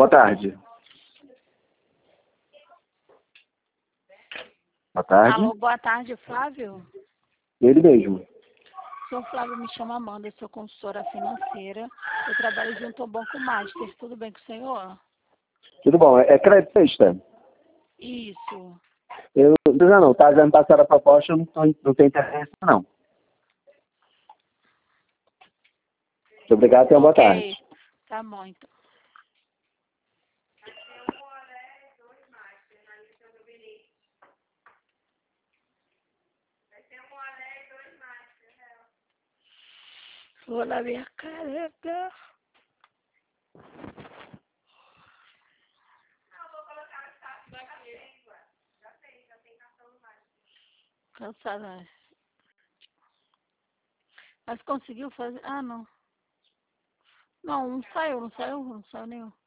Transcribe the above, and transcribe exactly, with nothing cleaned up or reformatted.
Boa tarde. Boa tarde. Alô, boa tarde, Flávio. Ele mesmo. Sou Flávio, me chamo Amanda, sou consultora financeira. Eu trabalho junto ao Banco Master. Tudo bem com o senhor? Tudo bom. É crédito sexta? Isso. Eu não, não. Tá já me passaram a proposta, eu não, tô, não tenho interesse, não. Muito obrigado, tenha uma boa Ok. tarde. Tá bom, então. Vou na minha careca. Cansada. Mas conseguiu fazer? Ah, não. Não, não saiu, não saiu, não saiu nenhum.